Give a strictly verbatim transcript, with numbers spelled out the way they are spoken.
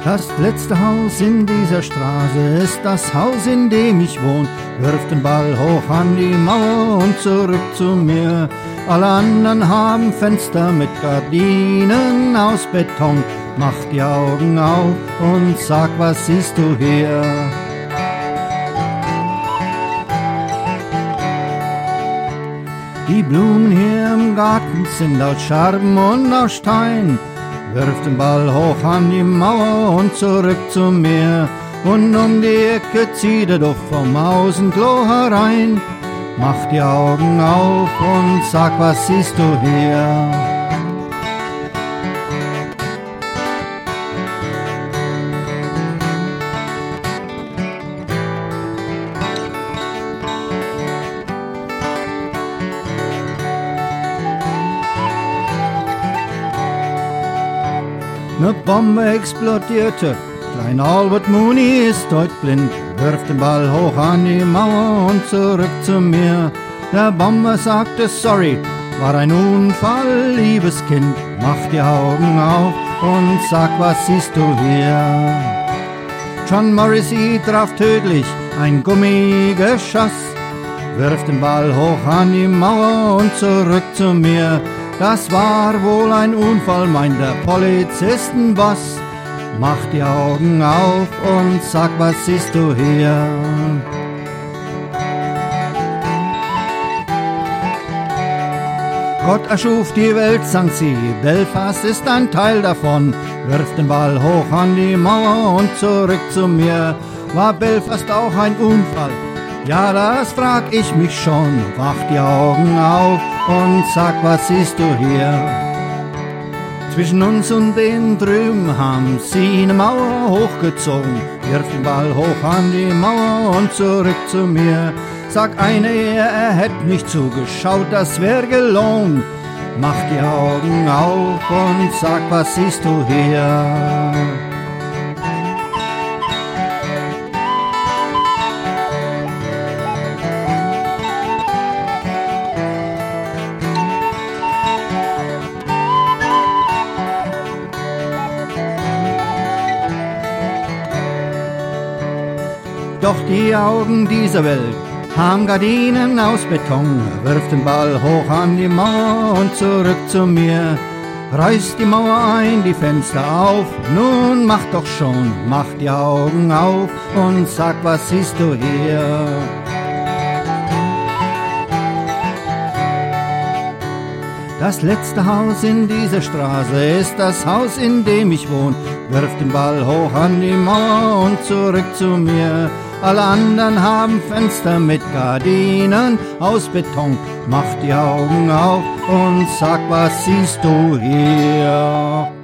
Das letzte Haus in dieser Straße ist das Haus, in dem ich wohn. Wirf den Ball hoch an die Mauer und zurück zu mir. Alle anderen haben Fenster mit Gardinen aus Beton. Mach die Augen auf und sag, was siehst du hier? Die Blumen hier im Garten sind aus Scherben und aus Stein. Wirf den Ball hoch an die Mauer und zurück zu mir. Und um die Ecke zieht der Duft vom Außenklo herein. Mach die Augen auf und sag, was siehst du hier? Ne Bombe explodierte, klein Albert Mooney ist heut blind. Wirf den Ball hoch an die Mauer und zurück zu mir. Der Bomber sagte sorry, war ein Unfall, liebes Kind. Mach die Augen auf und sag, was siehst du hier? John Morrissey traf tödlich ein Gummigeschoss. Wirf den Ball hoch an die Mauer und zurück zu mir. Das war wohl ein Unfall, meint der Polizistenboss. Mach die Augen auf und sag, was siehst du hier? Gott erschuf die Welt, sang sie, Belfast ist ein Teil davon. Wirf den Ball hoch an die Mauer und zurück zu mir. War Belfast auch ein Unfall? Ja, das frag ich mich schon. Mach die Augen auf und sag, was siehst du hier? Zwischen uns und den drüben haben sie eine Mauer hochgezogen. Wirf den Ball hoch an die Mauer und zurück zu mir. Sag einer, er hätt nicht zugeschaut, das wär gelogen. Mach die Augen auf und sag, was siehst du hier? Doch die Augen dieser Welt haben Gardinen aus Beton. Wirf den Ball hoch an die Mauer und zurück zu mir. Reiß die Mauer ein, die Fenster auf, nun mach doch schon. Mach die Augen auf und sag, was siehst du hier? Das letzte Haus in dieser Straße ist das Haus, in dem ich wohn. Wirf den Ball hoch an die Mauer und zurück zu mir. Alle anderen haben Fenster mit Gardinen aus Beton. Mach die Augen auf und sag, was siehst du hier?